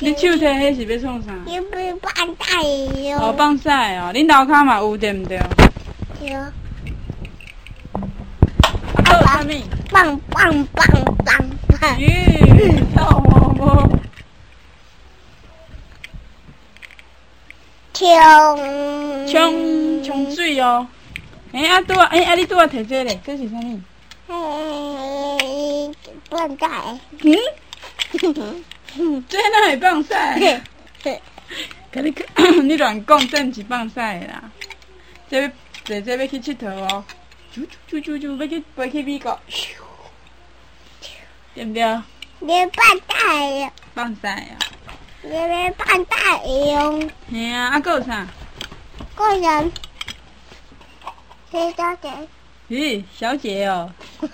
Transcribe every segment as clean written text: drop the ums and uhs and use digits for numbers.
你手摕迄是要创啥？ 要放大哟。 哦，放屎哦，恁楼骹嘛有对毋对？ 对。 啊，还有啥物？ 棒。 咦，臭摸摸。冲水哦。啊，拄啊，你拄啊摕这个，这是啥物？ 放大。 这哪会放屎？甲你你乱讲，这毋是放屎的啦。这要去佚佗哦。要去飞去美国。对毋对？ 你放大哟。 放屎啊！ 你放大哟。 嘿啊，还佫有啥？ 个人。小姐。 咦，小姐哦。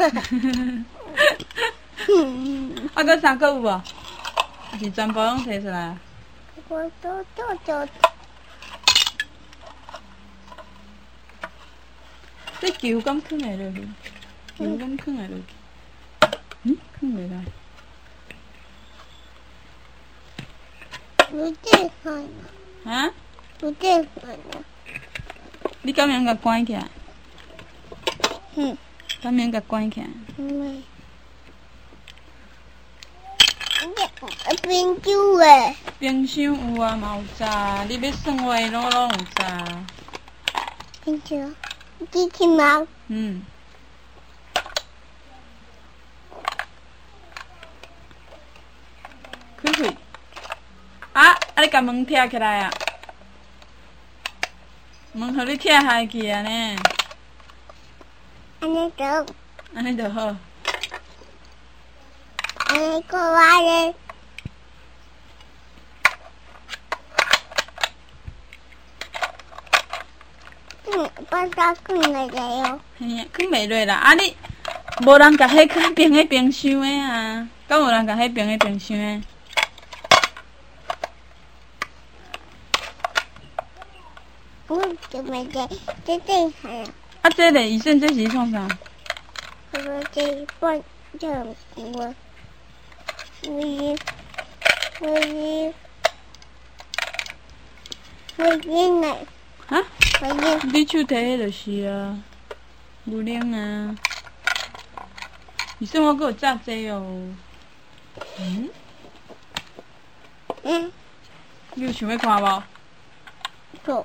啊，佫啥佫有无？是全部拢摕出来。 我都。 这球敢放会落去？球敢放会落去？放袂来。 不正常。 啊？ 不正常。 你敢免甲关起来？敢免甲关起来？ 冰酒诶。 冰箱有啊，嘛有炸。你要算话拢有炸。 冰酒。机器猫。 开。啊！你甲门拆起来啊！门互你拆下去啊呢。 安尼就。 安尼就好。 安尼个我咧。放到放袂落哟。 嘿啊，放袂落啦！啊你无人甲迄放喺冰箱的啊？敢有人甲迄放喺冰箱的？ 我就袂得，这正常。 啊，这个医生这是创啥？ 我这放这我呢？ 啊？你手摕迄就是啊，牛奶啊。医生，我还有炸鸡哦。你有想要看无？ 走。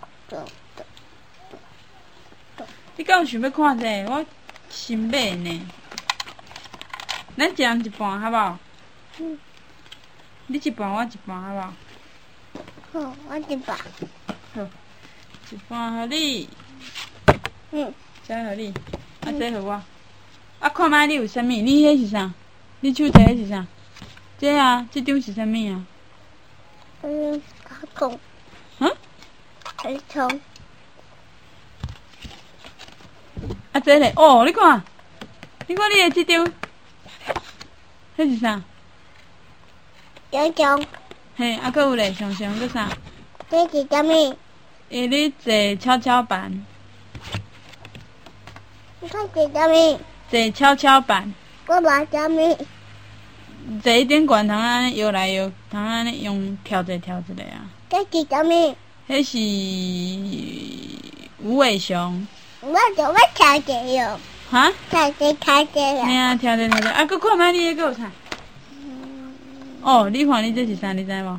你敢有想要看者？我新买呢。咱一人一半，好无？你一半，我一半，好无？ 好，我一半。 好，一半互你。这互你，啊，这互我。啊，看卖你有啥物？你迄是啥？你手摕迄是啥？这啊，这张是啥物啊？ 卡通。儿童。 啊，这个哦，你看你的这张，迄是啥？ 有种。 嘿，啊，佫有咧，上佫啥？ 这是啥物？ 你坐跷跷板。 你看是啥物？ 坐跷跷板。 我无啥物。 坐一点悬，通安尼摇来摇，通安尼用跳一个啊。 这是啥物？ 迄是无尾熊。 我跳一个哟。 哈？ 跳一个哟。 嘿啊，跳一个。啊，佫看卖你迄个有啥？哦，你看你这是啥？你知无？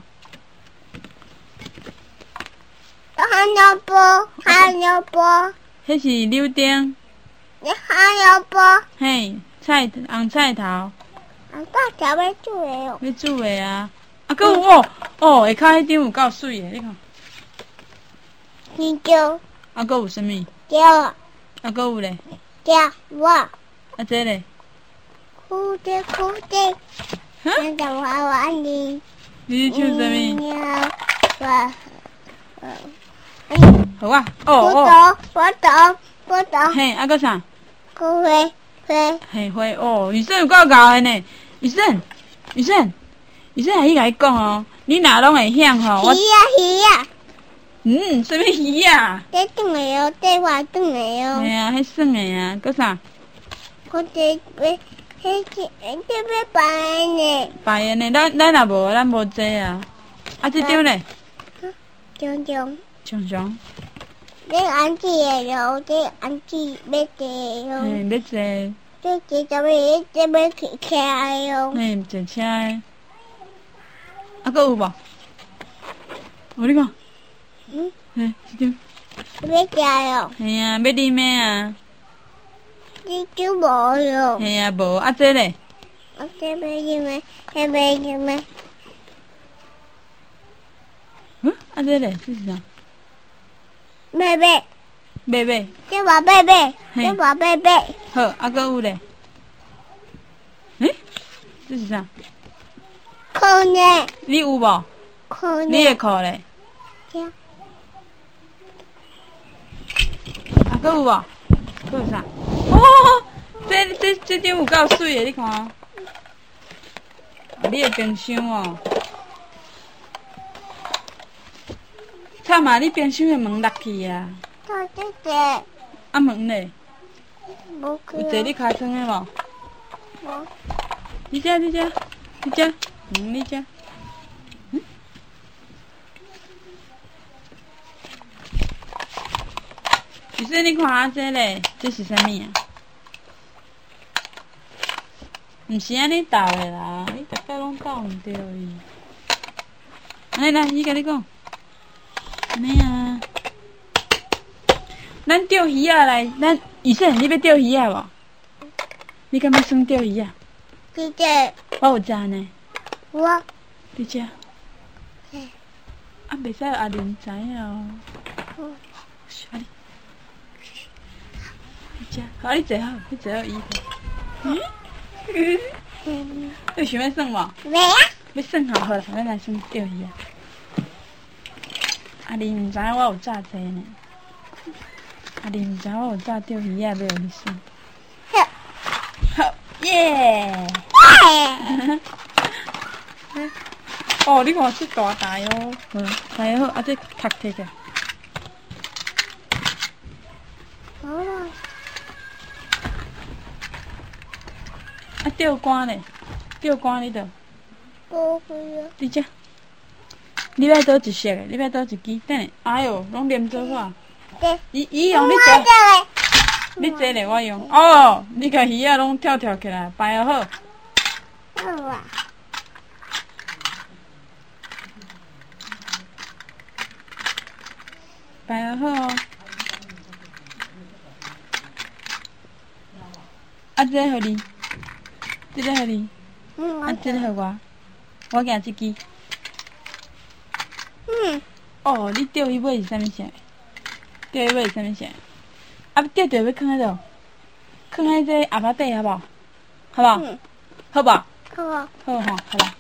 香蕉波。 迄是柳丁。 你香蕉波。 嘿，红菜头。 红菜头要煮的哦。 要煮的啊！啊，佫有哦，下骹迄张有够水的，你看。 香蕉。 啊，佫有啥物？ 蕉。 啊，佫有咧。 蕉我。 啊，这咧。 蝴蝶。那个娃娃呢？ 你唱啥物？ 我。 好啊！ 我懂。 嘿，啊，佫啥？ 花。 嘿，花哦，医生有够厚的呢。医生，阿姨甲你讲哦，你若拢会晓吼， 鱼啊。 什么鱼啊？ 这转的哦，这活转的哦。 嘿啊，迄算的啊，佫啥？ 我这要白的呢。 白的呢，咱也无，咱无这啊。 啊，这张嘞？ 熊熊。 熊熊。 这安子的咯，这安子要坐咯。 要坐。 这坐什么？这要骑车的咯。 坐车的。啊，搁有无？哦，你看。这张。 要吃咯。 嘿啊，要啉咩啊？ 你就无咯。 嘿啊，无啊，这嘞？ 啊，这要啉咩？这要啉咩？ 啊，这嘞？这是啥？ 贝贝。 贝贝。 这话贝贝。这话贝贝。 好，啊，搁有嘞？这是啥？ 裤呢？ 你有无？ 裤呢？ 你的裤嘞？ 这。 啊，搁有无？搁有啥？哦，这张有够水的，你看。你的冰箱哦。惨嘛，你冰箱的门落去啊。 到这个。 啊门嘞？ 无去。 有坐你尻川的无？ 无。 你这，你这。你说你看啊，这嘞，这是啥物啊？毋是安尼倒的啦，你逐摆拢倒毋对伊。安尼来，伊甲你讲，安尼啊。咱钓鱼仔来，雨生，你要钓鱼仔无？你敢要耍钓鱼仔？ 姐姐。 我有炸呢。 我。 你食？啊，袂使阿玲知影哦。好你。你食，好你坐好，你坐好椅头。你想要耍无？ 袂啊。 要耍好，好啦，咱来耍钓鱼啊。阿玲毋知影我有炸济呢。阿玲毋知我有炸钓鱼仔，要互你耍。好，耶！哦，你看这大台哦，台好，啊这壳摕起来。 好啦。 啊钓竿嘞，钓竿你着？ 无去啊。 你这，你要倒一色的，你要倒一支？等下，哎哟，拢连做好。伊用你坐。你坐咧，我用。哦，你甲鱼仔拢跳起来，摆好。 好啊。 摆好哦。啊，这个互你，这个互你。啊，这个互我。我举这支。哦，你钓鱼尾是啥物色？钓鱼尾是啥物色？啊，钓着要放喺倒，放喺这鸭仔底好无？好无？好无？ 好啊。 好吼，好啦。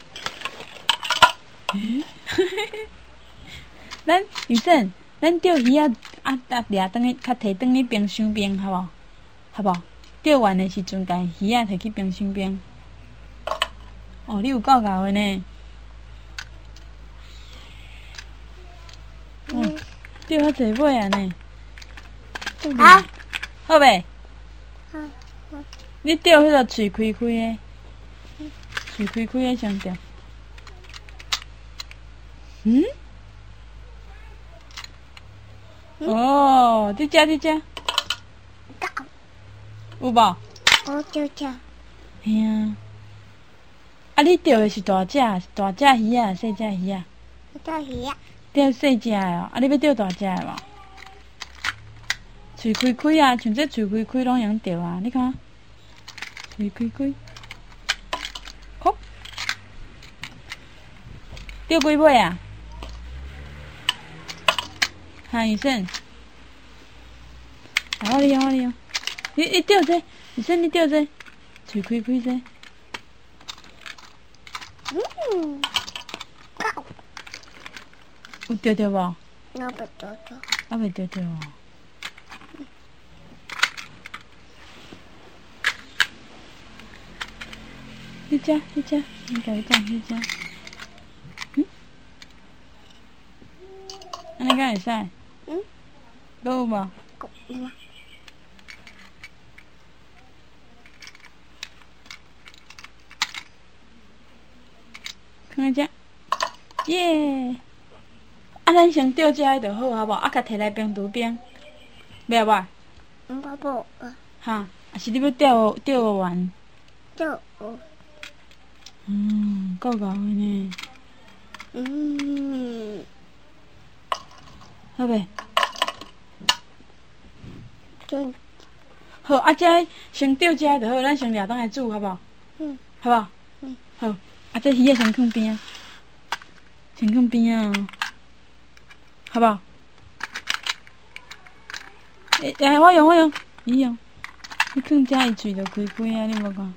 咱雨生，咱钓鱼啊，掠转去，较摕转去冰箱边，好无？好无？钓完的时阵，甲鱼仔摕去冰箱边。哦，你有够够的呢。钓较济尾啊呢。 好。 好袂？ 好。 你钓迄个喙开开的，喙开开的上钓。哦，你只。有无？ 我就这。 嘿啊。啊，你钓的是大只鱼啊，细只鱼啊？ 大鱼啊。 钓细只的哦，啊，你要钓大只的无？喙开开啊，像这喙开开拢会用钓啊，你看。喙开开。好。钓几尾啊？哈，雨生。我利用。你钓这，雨生你钓这，喙开开这。 够。 有钓着无？ 我袂钓着。 我袂钓着哦。你甲你甲伊讲，你甲。安尼敢会使？搁有无？ 有啊。 看下这。 耶！啊，咱先钓这个就好，好无？啊，甲摕来冰厨冰，袂袂？ 不， 哈，还是你要钓完？ 就够够的呢。好袂？ 就好，啊，这先钓这个就好，咱先掠倒来煮，好无？好无？好，啊，这鱼仔先放边啊，先放边啊，好无？我用，你用，你放这伊嘴就开开啊，你无看？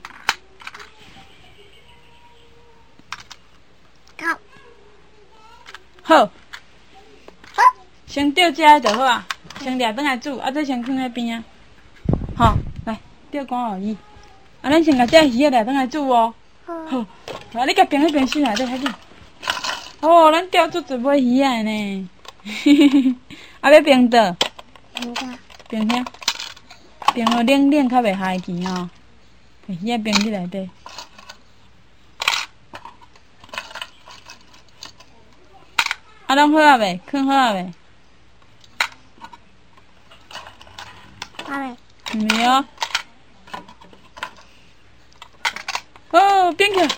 好，先钓这个就好啊，先掠倒来煮，啊，再先放在边啊。好，来钓竿互伊，啊，咱先甲这鱼仔掠倒来煮哦。好，啊，你甲冰迄边水内底海紧。哦，咱钓足一尾鱼仔呢，啊，要冰倒？冰遐，冰互冷较袂害去吼，把鱼仔冰伫内底。啊，拢好啊袂？放好啊袂？没有。哦，变去。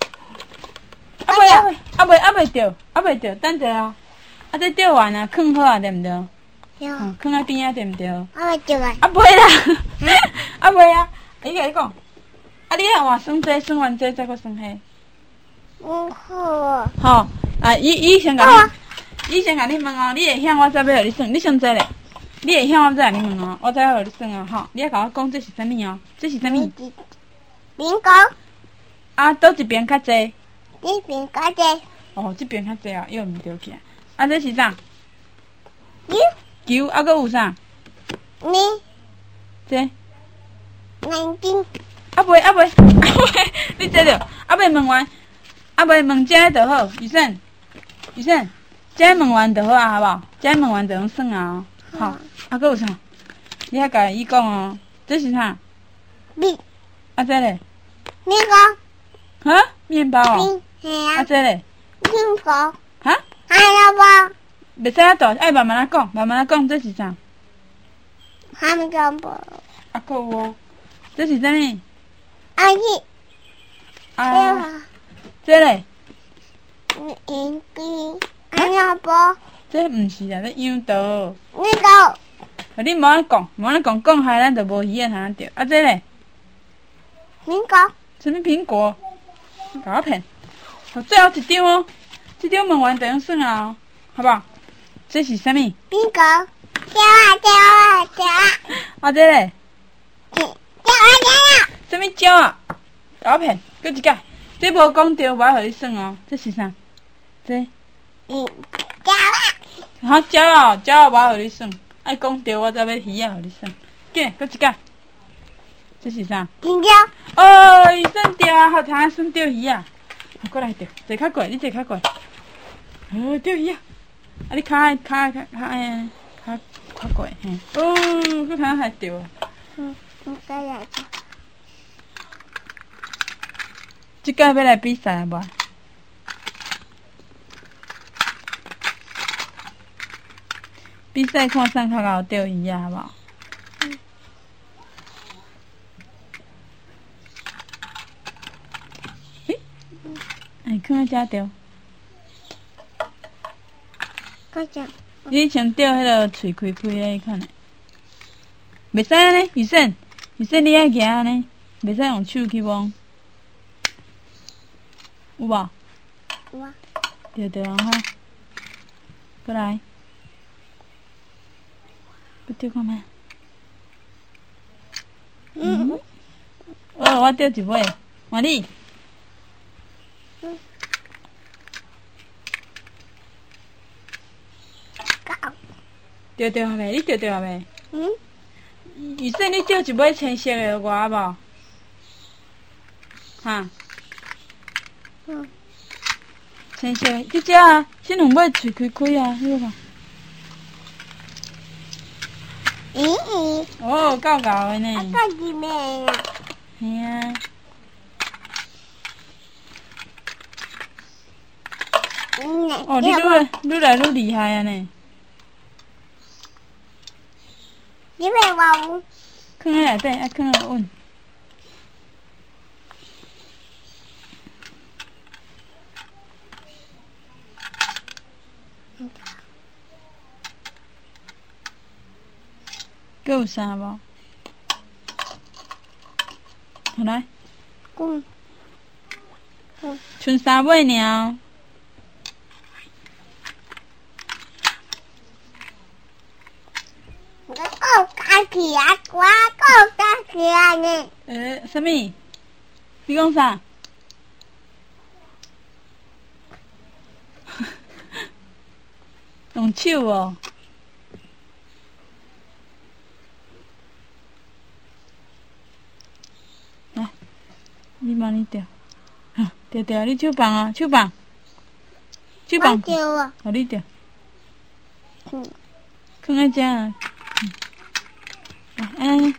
袂着，等者哦。啊，这钓完啊，放好啊，对毋对？放在边啊，对毋对？ 就来。 袂啦，袂啊。伊甲你讲，啊，你若换算这，算完这再搁算迄。 好。 好，啊，伊先甲你问哦，你会晓我再要互你算，你算这咧。你会晓我再互你问哦，我再互你算哦，吼。你要甲我讲这是啥物哦？这是啥物？ 苹果。 啊，倒一边较济？ 这边较济。 哦，这边较济啊，又毋对起来。啊，这是啥？球，啊，搁有啥？这。 眼睛。 袂，你这着，袂问完，袂问这就好。雨生，这问完就好啊，好无？这问完就用算啊。好，啊，搁有啥？你遐甲伊讲哦，这是啥？啊，这咧？ 面包。 哈？面包哦。啊，这咧？ 苹果。 哈？ 还有包。 袂使啊大，爱慢慢仔讲，这是啥？ 还没讲包。 啊，搁有哦。这是啥物？ 阿姨。 啊。这咧？ 眼睛。还有包。 这毋是啦，这养刀。你无安讲，讲害咱就无鱼仔通钓。啊，这咧？ 苹果。 什么苹果？甲我骗！最后一张哦，这张问完就用算啊哦，好不好？这是啥物？ 苹果。掉啊！ 啊，这咧？ 掉啊！ 什么鸟啊？甲我骗！搁一个，这无讲对，我要互你算哦。这是啥？这？ 鸟啊！ 好，鸟啊，我要互你算。爱讲对，我才要鱼仔互你算。过，搁一个。这是啥？ 香蕉。 哦，伊算钓啊，好通算钓鱼啊！过来钓，坐较过，你坐较过。哦，钓鱼啊！啊，你较过嘿。哦，搁通还钓啊！ 再来个。 即摆要来比赛啊无？比赛看啥较贤钓鱼啊，好无？哎，放在遮钓。你先钓迄个喙开开的，看咧。袂使安尼，雨生，你爱行安尼，袂使用手去摸。有无？ 有啊。 对啊，哈。过来。要钓看觅。哦，我钓一尾，换你。钓下未？你钓下未？雨生，你钓一尾青色的我无？哈？青色的，即只啊，这两尾喙开开啊，你看。哦，够的呢。 够几面啊？ 嘿啊。 呢。 哦，你愈来愈厉害啊呢！ 你袂话有？ 放喺内底，啊，放喺稳。佮有啥无？好来，剩三尾尔。 我家己啊，我家己啊呢。 啥物？你讲啥？用手哦。来，你帮你钓，钓，你手放啊，手放，手放，互你钓，放在遮啊，安尼。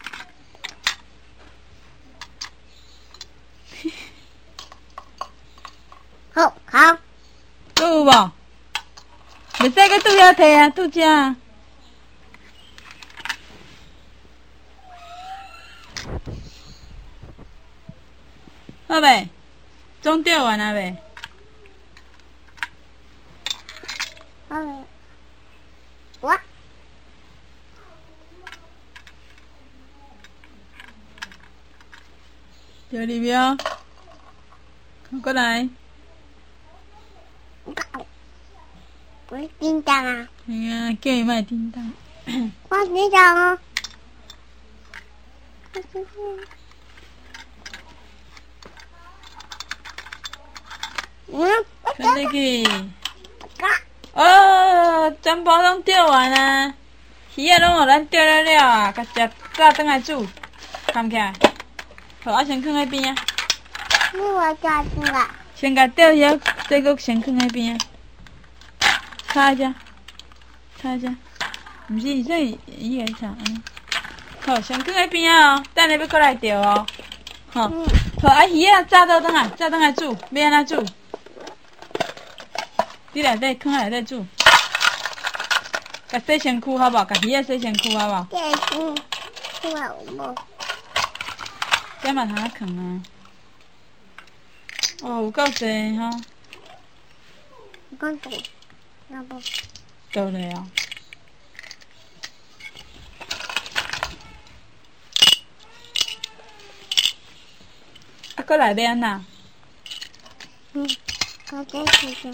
好， 还有无？袂使搁拄遐摕啊，拄遮啊。好未？总钓完啊未？ 我钓入了，过来。 我叮当啊！ 哎呀，叫伊莫叮当。 我叮当哦。 看得去。哦，全部拢钓完啊！鱼仔拢互咱钓了啊，甲食炸转来煮，扛起来。好，啊先放喺边啊。 你我炸出来。 先甲钓鱼仔，再搁先放喺边啊。插一下，插一下。毋是，这伊个啥？好，先放喺边啊哦，等下要过来钓哦。好，好，啊鱼仔炸倒转来，炸转来煮，要安怎煮？你内底放内底煮，甲洗身躯好无？甲鱼仔洗身躯好无？ 我有无？ 这嘛通放啊！哦，有够济吼。 讲对，那无。 倒咧哦。啊，搁来要安那？ 我再试试。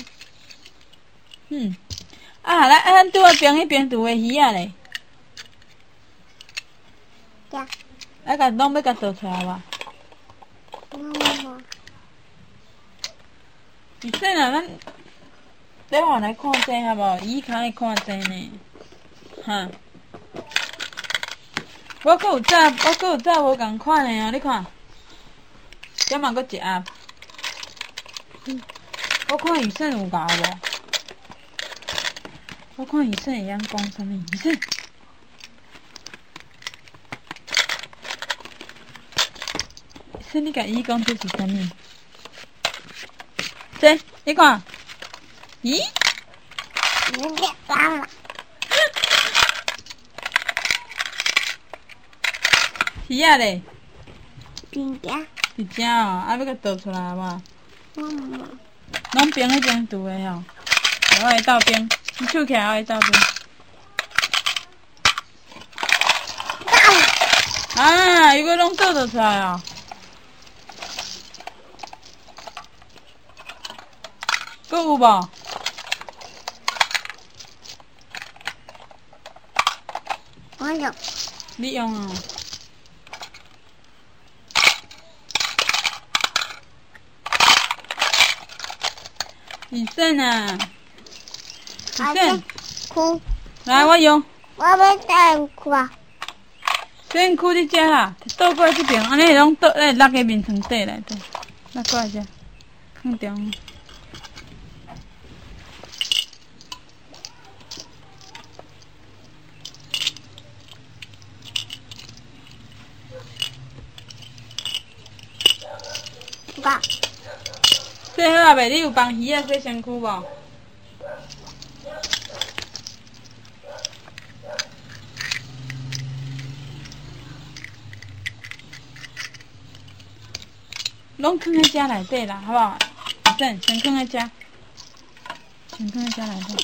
啊，来，咱拄啊边迄边拄个鱼仔咧。 呀。 啊，拢要甲倒出来无？ 无。 以前啊，咱等下来看这好无？鱼骹会看这呢，哈。我搁有早无共款的哦，你看，这嘛搁一盒。我看以前有咬无？我看以前会晓讲啥物？以前。说你甲伊讲这是啥物？这你看，咦？ 你别讲了。 鱼仔咧？ 真正。 是正哦，啊要甲倒出来好无？拢冰迄边拄的吼，我会倒冰，你手起来我会倒冰。啊，伊个拢倒出来哦。搁有无？ 我有。 你用啊？医生啊！医生， 哭。 来，我用。 我要带哭啊！ 先哭你遮啦，倒过来这边，安尼拢倒落个面床底内底，落过来遮，放中。洗好啊未？你有帮鱼仔洗身躯无？ 拢放在遮内底啦，好不好？先放在遮，先放在遮内底，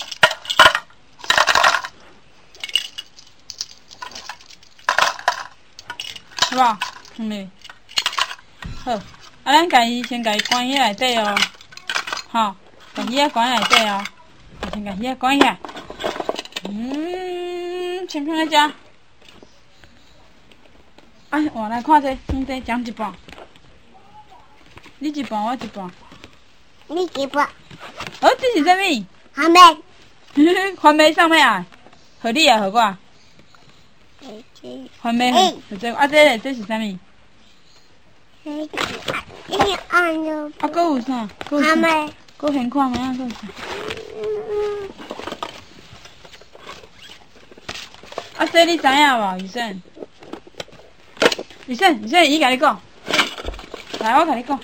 好不好？放咧，好，咱先甲伊关起内底哦，吼，把鱼关内底哦，先甲鱼关起来，先放在遮。啊，换来看这，放这讲一半，你一半，我一半。 你一半。 哦，这是啥物？ 还没。 番麦送咩啊？互你啊，互我啊？番麦互这啊，这是啥物？ 按了。 啊，搁有啥？搁有啥？ 还没。 搁现看咩啊？搁有啥？啊，这你知影无，雨生？雨生，伊甲你讲。来，我甲你讲。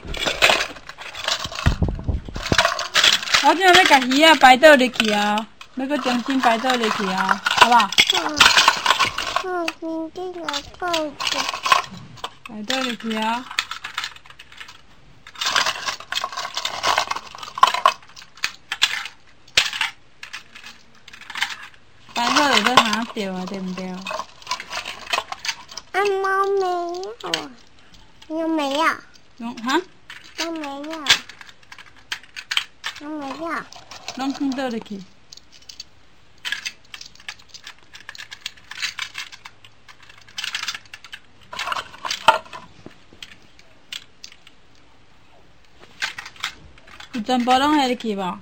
我即摆要甲鱼仔摆倒入去啊，要搁重新摆倒入去啊，好不好？ 你这个抱着。 摆倒入去啊。摆好就搁拿掉啊，对不对？ 猫没有，有没有？ 哈？ 都没有，都没有。 拢放倒入去。有全部拢下入去无？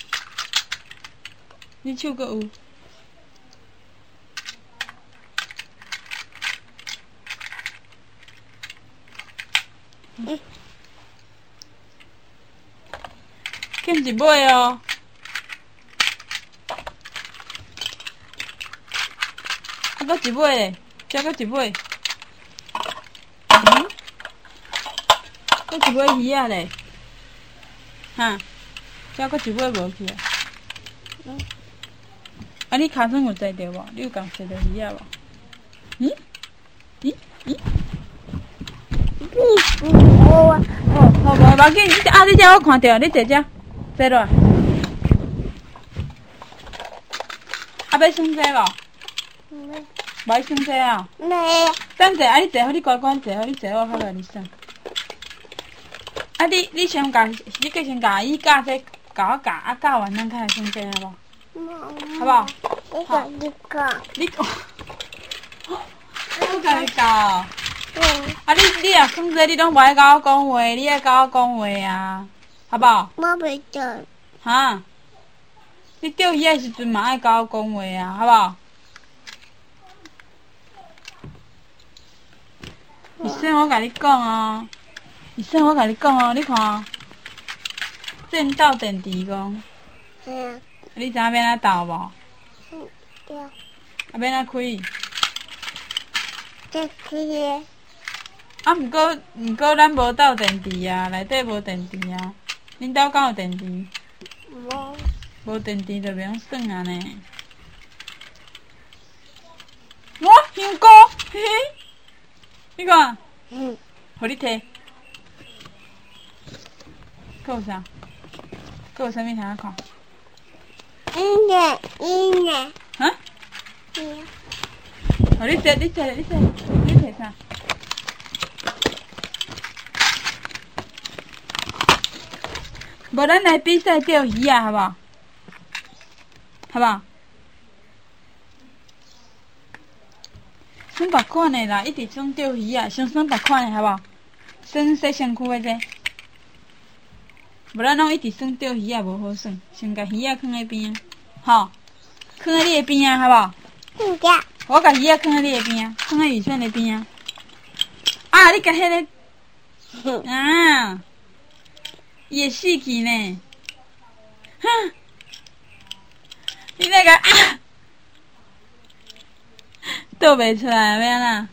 你手阁有？欠一尾哦。啊，搁一尾嘞，遮搁一尾。搁一尾鱼仔嘞，哈，遮搁一尾无去啊。啊，你骹床有坐着无？你有共坐着鱼仔无？好无要紧，你遮我看到，你坐遮，坐落。啊，要算这无？无要算这啊？ 没。 等者，啊，你坐好，你乖乖坐好，你坐我较甲你算。啊，你先甲，你计先甲伊教这，教我教，啊教完咱才来算这好无？好不好？ 你讲。 你讲。我甲你教。啊，你若算这，你拢无爱甲我讲话，你爱甲我讲话啊，好不好？ 我袂做。 哈？你钓鱼的时阵嘛爱甲我讲话啊，好不好？医生，我甲你讲哦，医生，我甲你讲哦，你看哦，正斗电池讲。你知影要怎斗无？ 对。 啊，要怎开？ 这开。 啊，毋过咱无斗电池啊，内底无电池啊。恁兜敢有电池？ 无。 无电池就袂晓算啊呢。哇，香菇，嘿嘿，你看，互你摕。搁有啥？搁有啥物通啊看？ 音乐。 哈？互你摕，你摕啥？无咱来比赛钓鱼啊，好不好？好不好？选别款的啦，一直选钓鱼啊，先选别款的好不好？选洗身躯的这，无咱拢一直选钓鱼啊，无好选，先甲鱼啊放在边啊，吼，放在你的边啊，好不好？我甲鱼啊放在你的边啊，放在雨轩的边啊。啊，你甲迄个啊！伊会死去呢，哈！你那个啊，倒袂出来，要安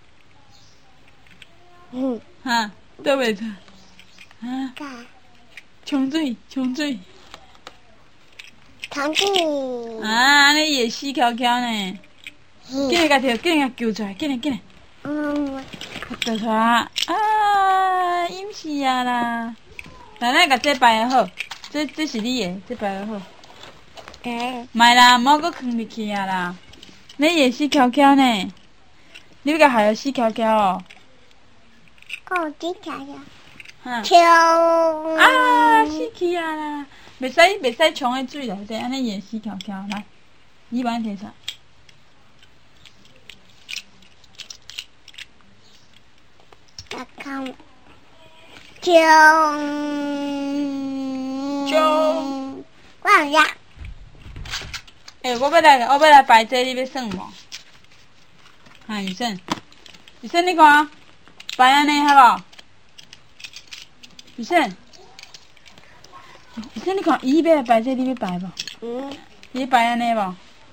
怎？哈，倒袂出来，啊！冲水，冲水！ 冲水！ 啊，安尼伊会死翘翘呢。紧来甲摕，紧来甲救出来，紧来紧来！摕出来，哎啦，淹死啊啦！奶奶甲这摆的好，这是你的，这摆的好。卖啦，莫搁藏入去啊啦！你也死翘翘呢？你要甲害死翘翘哦？ 哦，这条呀。 跳啊！死去啊啦！袂使冲喺水内底，安尼也死翘翘。来，你把它摕出。冲！ 放下。 我要来摆这，你要算无？雨生，你看，摆安尼好无？雨生，你看，伊要来摆这，你要摆无？你摆安尼无？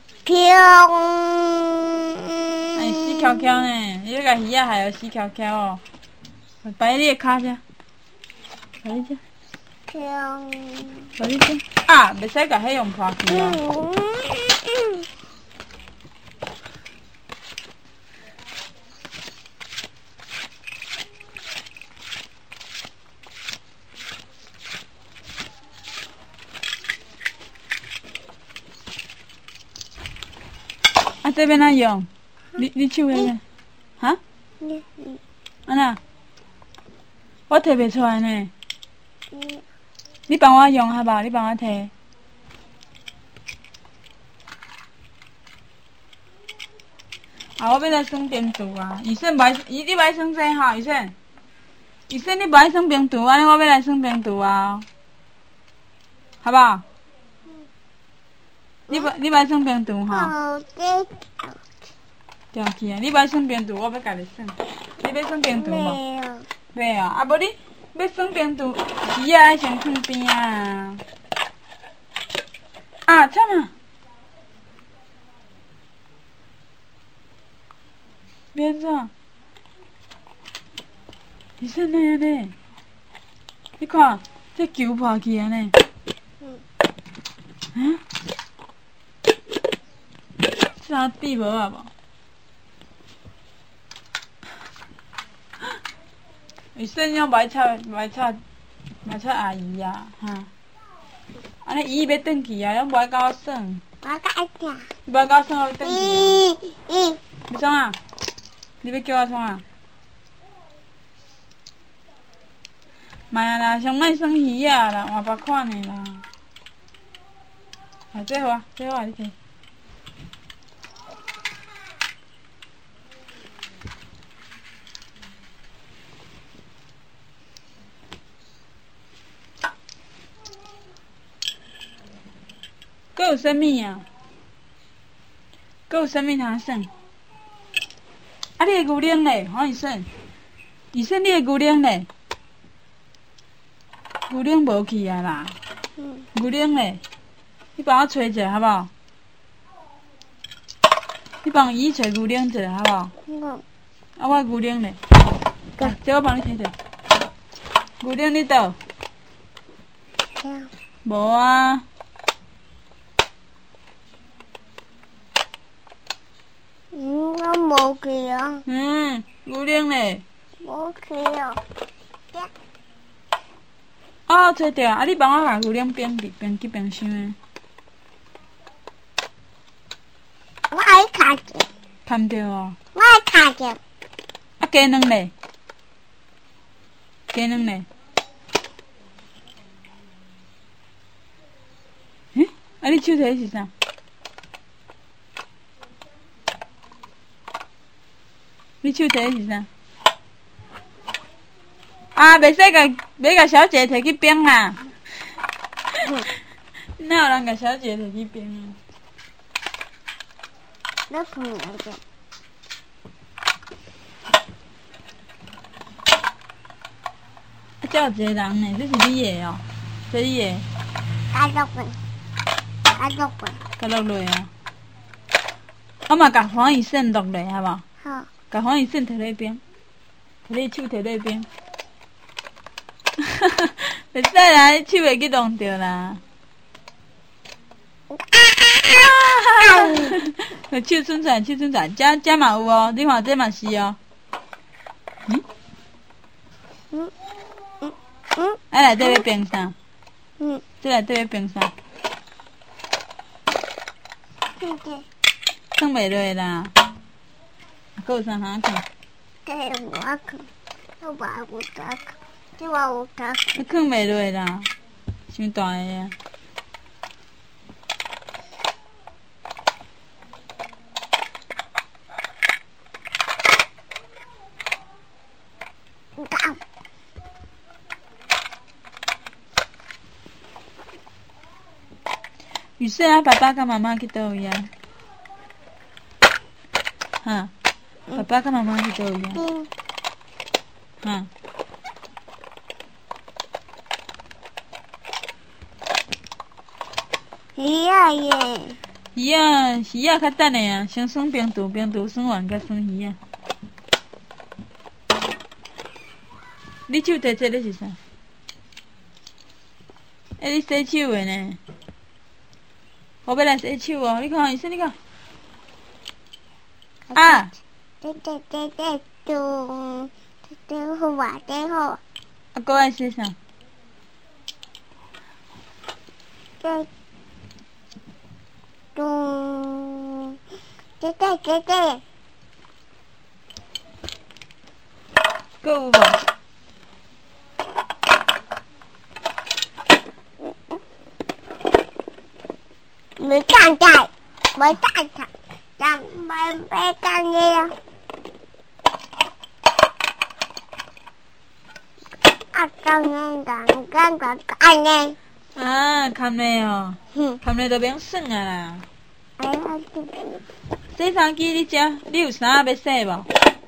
死翘翘呢！你要甲鱼仔害死翘翘哦。摆你的脚遮，摆你遮。摆你遮。啊，袂使甲迄用破去啊。这边哪用？你手迄个？哈？安那？我摕袂出来呢。你帮我用好不好？你帮我摕。我要来算冰度啊！医生你不爱算这哈？医生，你不爱算冰度，安尼我要来算冰度啊！好不好？你不爱算冰度哈？掉去啊！你不爱算冰度，我要家己算。你要算冰度无？袂啊！无你要算冰度，鱼仔爱先放边啊！惨啊！变怎？你说哪样呢？你看，这球破去啊呢？啥底无啊无？伊说要买菜阿姨啊，哈！安尼伊要转去啊，拢无爱甲我算。 我甲伊听。 无爱甲我算，我要转去。你创啊？你要叫我创啊？卖啦，上莫算鱼啊啦，换别款的啦。这好啊，你摕。佫有啥物啊？佫有啥物通算？你的牛奶咧，互伊算。伊算你的牛奶咧，牛奶无去啊啦。牛奶咧，你帮我找一下好不好？你帮伊找牛奶一下好不好？我牛奶咧，这我帮你摕者。牛奶你倒？无啊。 我无去啊。 牛奶咧。 无去啊。 找到啊！你帮我把牛奶冰去冰箱的。 我爱看着。 看到哦。 我爱看着。 鸡卵咧？鸡卵咧？你手提是啥？你手提是啥？袂使甲小姐摕去冰啦！哪有人甲小姐摕去冰啊？ 那碰来着。 这有一个人呢，这是你的哦，这你的。 加落落啊！我嘛甲黄医生落来，好无？ 好。 甲黄医生摕咧冰，摕你手摕咧冰。袂使啦，你手会去弄着啦。手伸出来，这嘛有哦，你看这嘛是哦。 啊内底要冰啥？这内底要冰啥？放袂落啦。还有啥通放？ 我放，我把我放，这我放。 你放袂落啦，伤大个啊！雨水啊，爸爸跟妈妈去倒位啊？哈，爸爸跟妈妈去倒位啊？哈。 鱼啊耶！ 鱼啊，较等的啊，先耍冰毒，冰毒耍完才耍鱼啊。你手摕这个是啥？你洗手的呢？我要来洗手哦，你看，医生，你看。啊！ 对，好啊，对好。 啊，搁爱洗啥？ 对， 搁有无？ 没干的，没干的，咱没干的呀。干呢？ 啊，看的哦，看的就免耍啊啦。洗衫机你食，你有衫要洗无？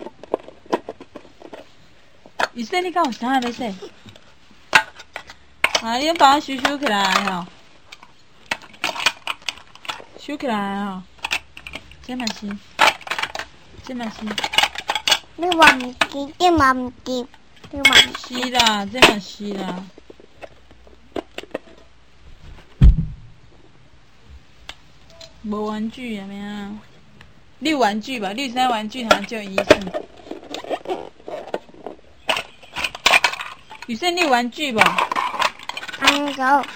雨生，你敢有衫要洗？啊，你帮我收起来吼，收起来吼，这嘛是。 你话唔知，这嘛唔知， 是啦，这嘛是啦。无玩具啊，咩啊？你有玩具吧？你有啥玩具通叫医生？雨生，你有玩具无？ 有。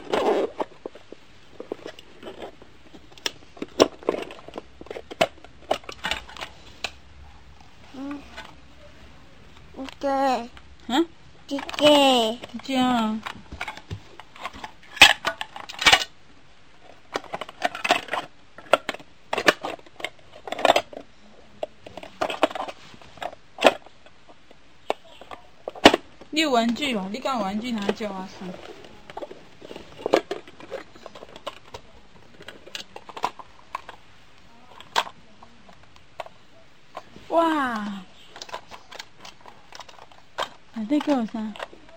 对。姐姐啊。你有玩具无？你敢有玩具通叫我耍？哇！内底还有啥？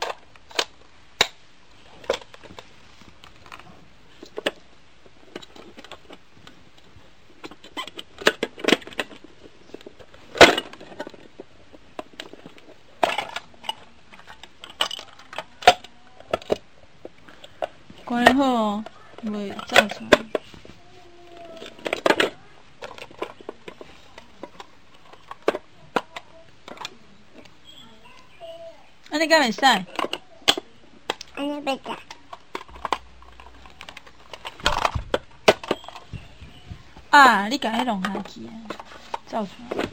关好哦，袂照出来。安尼敢会使？安尼袂使。 啊！你甲迄弄下去啊，照出来。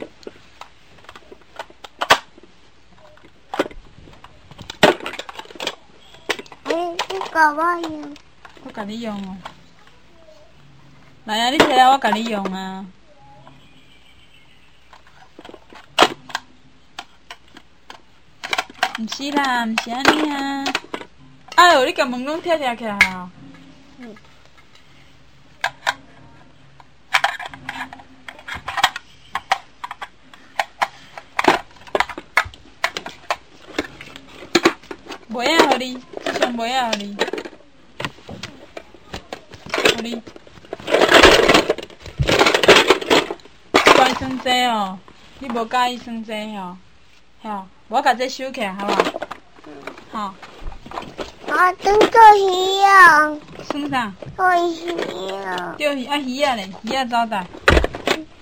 你甲我用。 我甲你用哦。来啊！你摕来，我甲你用啊。毋是啦，毋是安尼啊！哎呦，你甲门拢拆起来哦。袂啊，互你，即上袂啊，互你，互你。关算济哦，你无介意算济吼？吼，我甲这收起来，好无？吼。 我等做鱼啊。 算啥？ 做鱼啊。 钓鱼啊，鱼啊咧，鱼啊走带。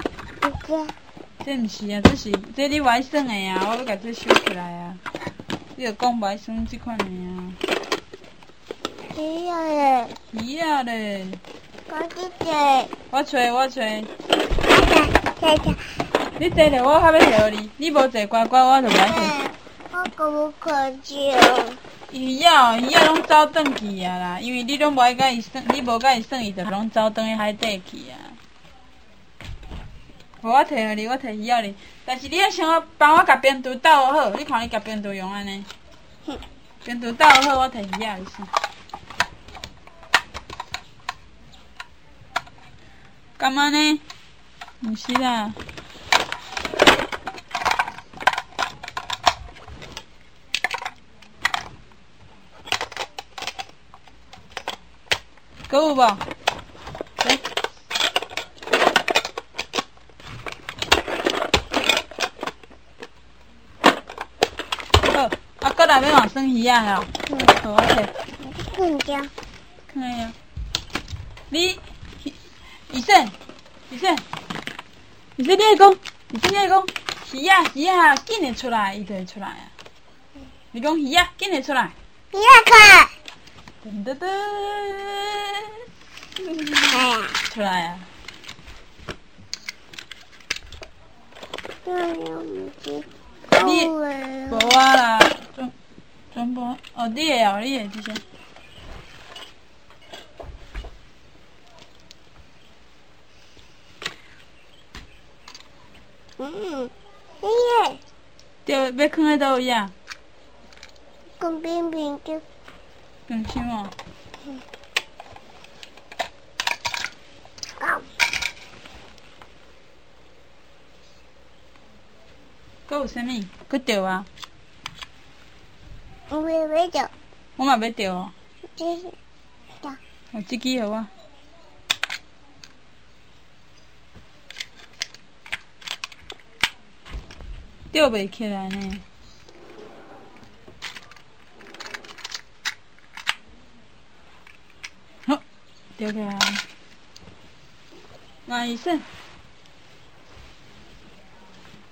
这毋是啊，这你歪算的啊，我要甲这收起来啊。 你著讲袂算即款的啊。 鱼啊嘞！ 鱼啊咧！ 我去找。 我找。 找。 你坐咧，我较要摕互你。你无坐乖乖，我就袂摕。 我可不可找？ 鱼啊拢走转去啊啦，因为你拢无爱甲伊耍，你无甲伊耍，伊就拢走转去海底去啊。无我摕互你，我摕鱼仔哩。但是你要先帮我甲冰厨倒好，你看你甲冰厨用安尼。冰厨倒好，我摕鱼仔哩先。干嘛呢？毋是啦。还有无？来。好，啊，搁内要换算鱼仔吼。好，我摕。 看着。 看呀。你，医生，你爱讲，你爱讲，鱼仔，紧的出来，伊就会出来啊。你讲鱼仔，紧的出来。 鱼仔看。 噔噔噔。 哎呀， 出来啊！你无啊啦，全部哦，你的哦，你的这些。 你耶！ 对，要放在倒位啊？ 跟冰冰就。 冰箱哦。搁有啥物？搁钓啊？ 我要钓。 我嘛要钓哦。 这是。 哦，这支互我。钓袂起来呢。好，钓起来。那医生。